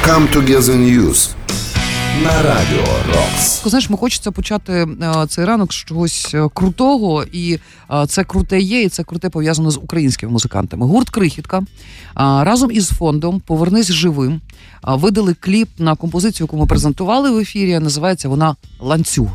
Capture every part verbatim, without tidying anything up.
Come Together News на Радіо Рокс. Знаєш, ми хочеться почати а, цей ранок з чогось крутого, і а, це круте є, і це круте пов'язано з українськими музикантами. Гурт «Крихітка» а, разом із фондом «Повернись живим» а, видали кліп на композицію, яку ми презентували в ефірі. Називається вона «Ланцюг».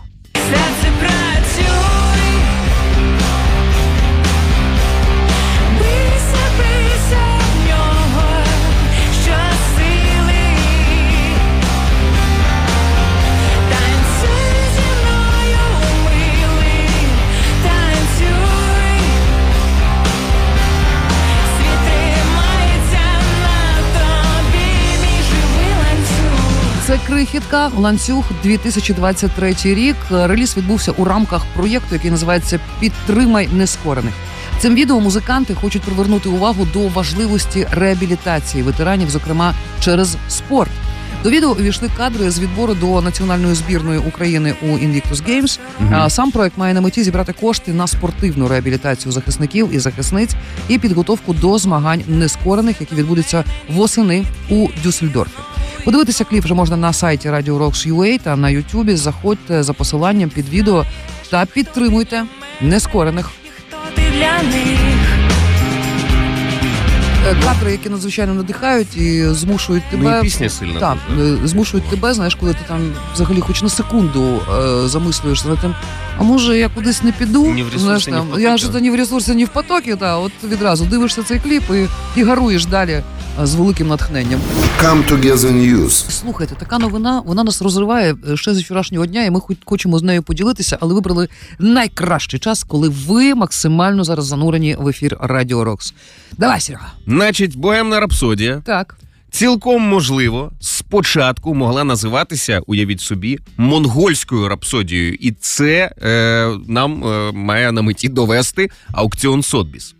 Це «Крихітка», «Ланцюг», дві тисячі двадцять третій рік. Реліз відбувся у рамках проєкту, який називається «Підтримай нескорених». Цим відео музиканти хочуть привернути увагу до важливості реабілітації ветеранів, зокрема через спорт. До відео увійшли кадри з відбору до національної збірної України у Invictus Games. Mm-hmm. Сам проект має на меті зібрати кошти на спортивну реабілітацію захисників і захисниць і підготовку до змагань нескорених, які відбудуться восени у Дюссельдорфі. Подивитися кліп вже можна на сайті Radio Rocks точка ю а та на Ютубі. Заходьте за посиланням під відео та підтримуйте нескорених. Хто ти для них? Кадри, які надзвичайно надихають і змушують тебе... Ну і пісня сильна. Так, змушують тебе, знаєш, коли ти там взагалі хоч на секунду е, замислюєшся над тим, а може я кудись не піду? Ні в ресурсі, знаєш, ні в там, потокі. я ж ні в ресурсі, ні в потокі, та, от відразу дивишся цей кліп і, і гаруєш далі з великим натхненням. Come Together News. Слухайте, така новина, вона нас розриває ще з вчорашнього дня, і ми хочемо з нею поділитися, але вибрали найкращий час, коли ви максимально зараз занурені в ефір Радіо Рокс. Давай, Серега. Значить, «Богемна рапсодія» Так. цілком можливо спочатку могла називатися, уявіть собі, монгольською рапсодією. І це е, нам е, має на меті довести аукціон Сотбіс.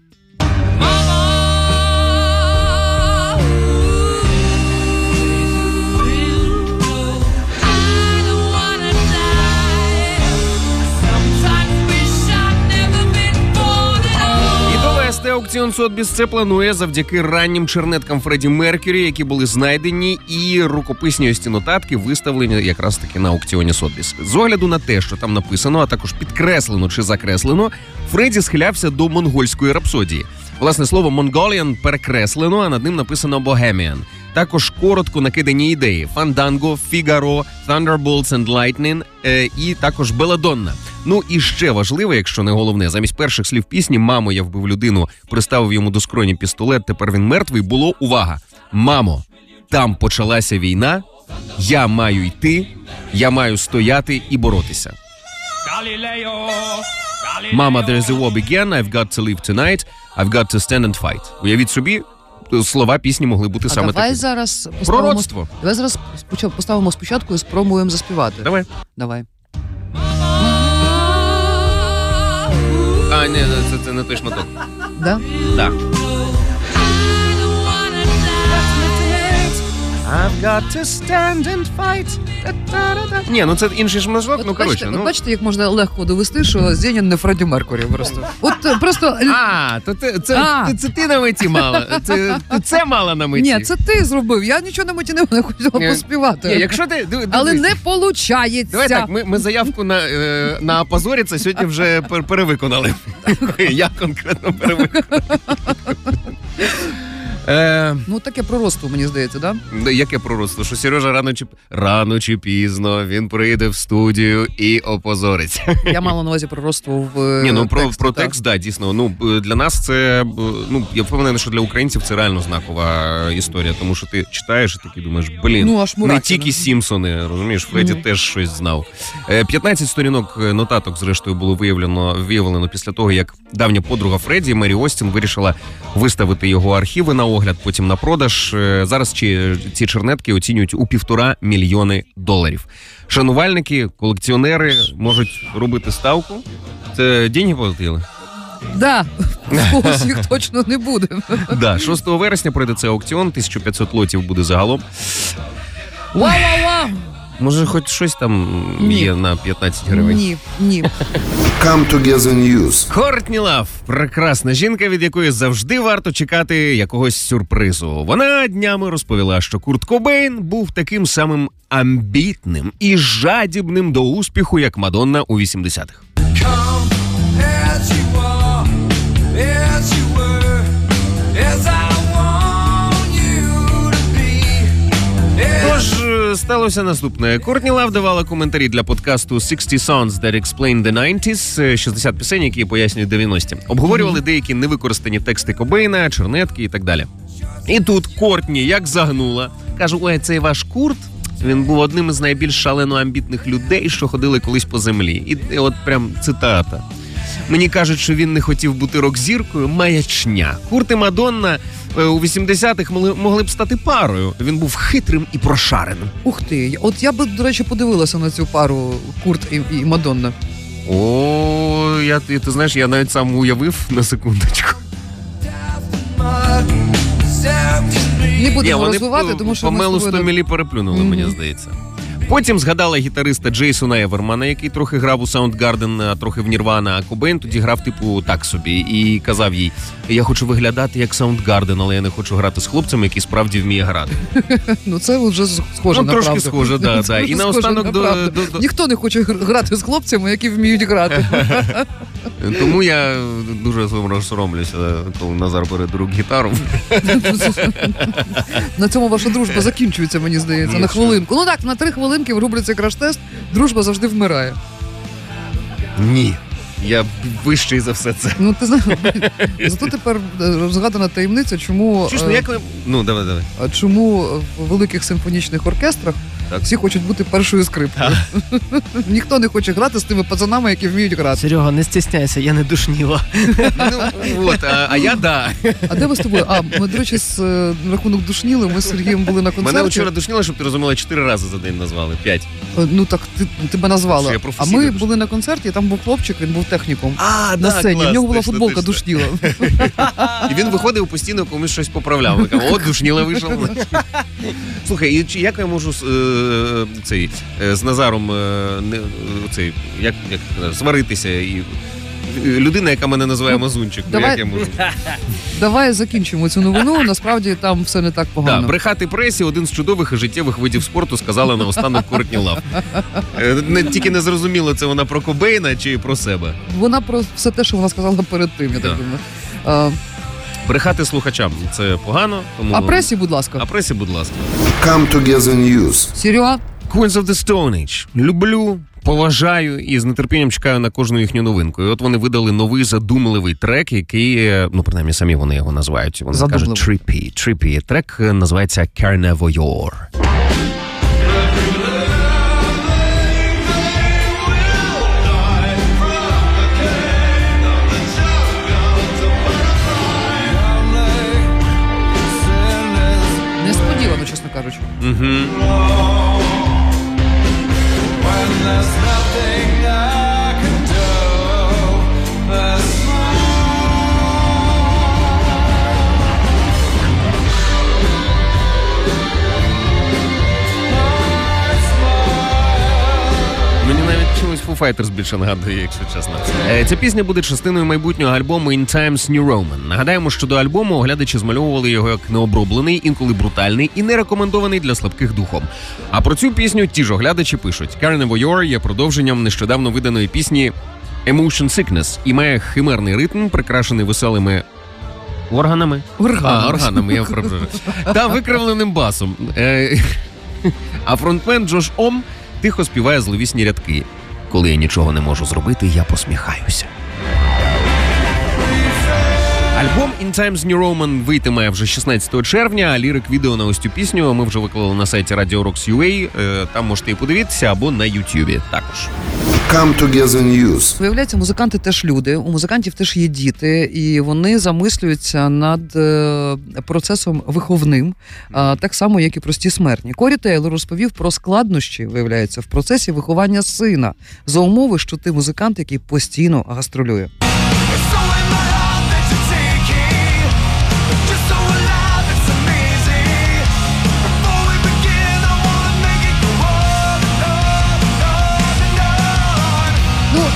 Аукціон Сотбіс це планує завдяки раннім чернеткам Фредді Меркюрі, які були знайдені, і рукописні ось ці нотатки виставлені якраз таки на аукціоні Сотбіс. З огляду на те, що там написано, а також підкреслено чи закреслено, Фредді схилявся до монгольської рапсодії. Власне, слово «Mongolian» перекреслено, а над ним написано «Bohemian». Також коротко накидані ідеї «Fandango», «Figaro», «Thunderbolts and Lightning» е, і також «Беладонна». Ну і ще важливо, якщо не головне, замість перших слів пісні «Мамо, я вбив людину», приставив йому до скроні пістолет, тепер він мертвий, було «Увага! Мамо, там почалася війна, я маю йти, я маю стояти і боротися». «Мама, there's a war begin, I've got to live tonight, I've got to stand and fight». Уявіть собі, слова пісні могли бути а саме давай такі. Зараз поставимо, Пророцтво. Давай зараз поставимо спочатку і спробуємо заспівати. Давай. Давай. А, ні, це, це не той шматок. Да? Так. I've got to stand and fight. Ні, ну це інший шматок, От ну коротше. бачите, Ну. от бачите, як можна легко довести, що Зенін не Фредді Меркурі просто. От е, просто... А, то ти, це, А. Це, це ти на меті мала. Це, ти це мала на меті. Ні, це ти зробив. Я нічого на меті не хотіла Ні, поспівати. Ні, якщо ти... див- Але дивись. не получається. Давай так, ми, ми заявку на, е, на «Позоріться» сьогодні вже пер- перевиконали. Я конкретно перевиконав. Е, Ну, таке пророцтво, мені здається, да? яке пророцтво? Що Сережа рано чи, рано чи пізно він прийде в студію і опозориться. Я мала на увазі пророцтво в Ні, ну про, тексті, про так. текст, да, дійсно. Ну, для нас це, ну, я впевнений, що для українців це реально знакова історія, тому що ти читаєш і такий думаєш, блін, Ну, аж не мурахи, тільки да. Сімпсони, розумієш, Фредді Мгм. теж щось знав. Е, п'ятнадцять сторінок нотаток, зрештою, було виявлено, виявлено після того, як давня подруга Фредді, Мері Остін, вирішила виставити його архіви на огляд, потім на продаж. Е, зараз ці, ці чернетки оцінюють у півтора мільйони доларів. Шанувальники, колекціонери можуть робити ставку. Це деньги платили? Да, когось їх точно не буде. Да, шостого вересня пройде цей аукціон, тисяча п'ятсот лотів буде загалом. Вау-вау-вау! Може, хоч щось там Ні. є на п'ятнадцять гривень? Ні, ні. Come Together News. Кортні Лав – прекрасна жінка, від якої завжди варто чекати якогось сюрпризу. Вона днями розповіла, що Курт Кобейн був таким самим амбітним і жадібним до успіху, як Мадонна у вісімдесятих. Тож сталося наступне. Кортні Лав давала коментарі для подкасту «шістдесят Songs That Explain the nineties» – шістдесят пісень, які пояснюють дев'яності. Обговорювали деякі невикористані тексти Кобейна, чернетки і так далі. І тут Кортні як загнула. Каже, ой, цей ваш Курт, він був одним із найбільш шалено амбітних людей, що ходили колись по землі. І, і от прям цитата. Мені кажуть, що він не хотів бути рок-зіркою. Маячня. Курт і Мадонна у вісімдесятих могли, могли б стати парою. Він був хитрим і прошареним. Ух ти, от я би, до речі, подивилася на цю пару Курт і, і Мадонна. О, я, ти, ти знаєш, я навіть сам уявив на секундочку. Не будемо Ні, вони розвивати, по, тому що по ми мелу з тобою... сто мілі переплюнули, mm-hmm. мені здається. Потім згадала гітариста Джейсона Евермана, який трохи грав у Soundgarden, а трохи в Нірвана, а Кобейн тоді грав типу так собі. І казав їй, я хочу виглядати як Soundgarden, але я не хочу грати з хлопцем, який справді вміє грати. Ну це вже схоже ну, на трошки правду. схоже, да, да. І наостанок до, до, до... Ніхто не хоче грати з хлопцями, які вміють грати. Тому я дуже соромлюся, коли Назар бере до рук гітару. На цьому ваша дружба закінчується, мені здається, на хвилинку. Ну так, на три хвилинки в рубриці «Краш-тест» дружба завжди вмирає. Ні. Я вищий за все це. Ну, ти знаєш, зато тепер розгадана таємниця, чому... Чуєш, ну як ви... Ну, давай, давай. Чому в великих симфонічних оркестрах так. всі хочуть бути першою скрипкою. Ніхто не хоче грати з тими пацанами, які вміють грати. Серега, не стісняйся, я не душніла. Ну, от, а, а я да. А де ви з тобою? А, ми, до речі, з е, рахунок душніли, ми з Сергієм були на концерті. Мене вчора душніло, щоб ти розуміла, чотири рази за день назвали, п'ять. Ну так, ти, тебе назвали. А ми душніла. були на концерті, і там був хлопчик, він був техніком. А, на да, сцені, клас, в нього була точно, футболка точно. душніла. І він виходив постійно, комусь щось поправляв. Ми кажемо, от душніла вийшов. Слухай, і як я можу е, цей, е, з Назаром е, не, цей, як, як сваритися і людина, яка мене називає Мазунчик, ну, як я можу? Давай закінчимо цю новину, насправді там все не так погано. Да, брехати пресі – один з чудових і життєвих видів спорту, сказала наостанок Кортні Лав. Не, тільки не зрозуміло, це вона про Кобейна чи про себе. Вона про все те, що вона сказала перед тим, я да. так думаю. А... Брехати слухачам – це погано. Тому... А пресі, будь ласка. А пресі, будь ласка. Come Together News. Серега? Queens of the Stone Age. Люблю, поважаю і з нетерпінням чекаю на кожну їхню новинку. І от вони видали новий задумливий трек, який, ну, принаймні, самі вони його називають. Вони задумливий. кажуть Trippy. Trippy. Трек називається Carnivore. Несподівано, чесно кажучи. Угу. Мені навіть чомусь Foo Fighters більше нагадує, якщо чесно. Ця пісня буде частиною майбутнього альбому In Times New Roman. Нагадаємо, що до альбому оглядачі змальовували його як необроблений, інколи брутальний і не рекомендований для слабких духом. А про цю пісню ті ж оглядачі пишуть. Carnivore є продовженням нещодавно виданої пісні Emotion Sickness і має химерний ритм, прикрашений веселими органами. Органами. А, органами, я вправжу. Та викривленим басом. А фронтмен Джош Ом тихо співає зловісні рядки. Коли я нічого не можу зробити, я посміхаюся. Альбом In Times New Roman вийде вже шістнадцятого червня, а лірик-відео на ось цю пісню ми вже виклали на сайті Radio Rocks точка ю а, там можете і подивитися, або на Ютубі також. Come Together News. Виявляється, музиканти теж люди, у музикантів теж є діти, і вони замислюються над е, процесом виховним, е, так само, як і прості смертні. Корі Тейлор розповів про складнощі, виявляється, в процесі виховання сина, за умови, що ти музикант, який постійно гастролює.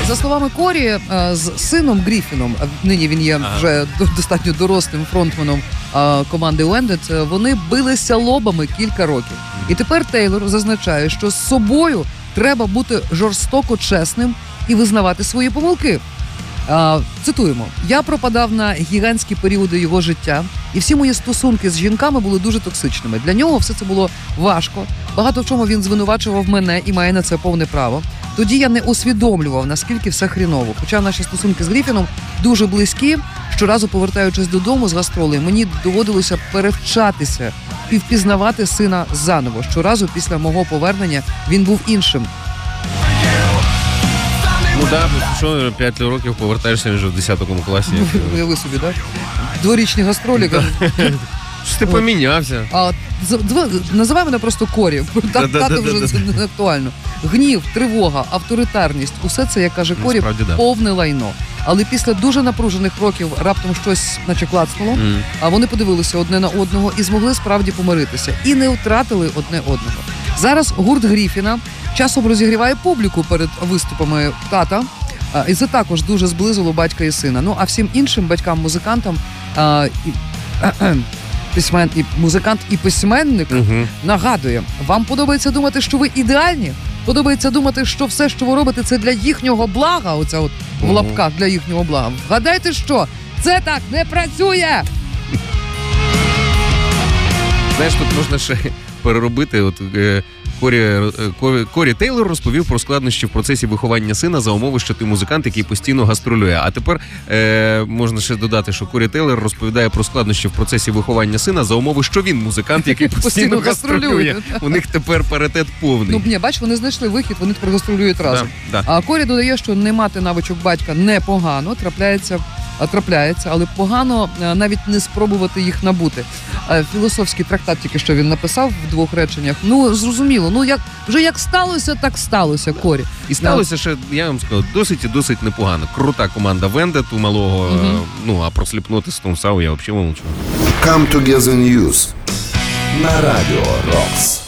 За словами Корі, е, з сином Гріфіном, а нині він є вже до- достатньо дорослим фронтменом е, команди Уендет, е, вони билися лобами кілька років. І тепер Тейлор зазначає, що з собою треба бути жорстоко чесним і визнавати свої помилки. А, цитуємо: я пропадав на гігантські періоди його життя, і всі мої стосунки з жінками були дуже токсичними. Для нього все це було важко. Багато в чому він звинувачував мене і має на це повне право. Тоді я не усвідомлював, наскільки все хріново. Хоча наші стосунки з Гріфіном дуже близькі. Щоразу, повертаючись додому з гастролей, мені доводилося перевчатися і впізнавати сина заново. Щоразу після мого повернення він був іншим. Ну так, що п'ять років повертаєшся вже в десятому класі. Уяви собі, так? Дворічні гастролі. Щось ти помінявся. А з- дв- називай мене просто Корі. Та- Тато вже це не актуально. Гнів, тривога, авторитарність – усе це, як каже Корі, Насправді, да. повне лайно. Але після дуже напружених років раптом щось, наче клацнуло, Мгм. а вони подивилися одне на одного і змогли справді помиритися. І не втратили одне одного. Зараз гурт Гріфіна часом розігріває публіку перед виступами тата. А, І це також дуже зблизило батька і сина. Ну а всім іншим батькам-музикантам а, і, письмен, і музикант і письменник Мгм. нагадує, вам подобається думати, що ви ідеальні? Подобається думати, що все, що ви робите, це для їхнього блага. Оця от в Мгм. лапках для їхнього блага. Вгадайте, що це так не працює. Знаєш, тут можна ще переробити. От е, Корі, е, Корі, Корі Тейлор розповів про складнощі в процесі виховання сина за умови, що ти музикант, який постійно гастролює. А тепер е, можна ще додати, що Корі Тейлор розповідає про складнощі в процесі виховання сина за умови, що він музикант, який Постійно постійно гастролює. гастролює. У них тепер паритет повний. Ну ні, бач, вони знайшли вихід, вони тепер гастролюють разом. Да, да. А Корі додає, що не мати навичок батька непогано, трапляється, а, трапляється, але погано а, навіть не спробувати їх набути. А, Філософський трактат тільки що він написав в двох реченнях. Ну, зрозуміло, ну як вже як сталося, так сталося, Корі. І сталося ще, я вам скажу, досить і досить непогано. Крута команда Вендет у малого. Мгм. е, Ну, а про сліпноти з Том Сау я взагалі мовчу. Come Together News на Радіо Рокс.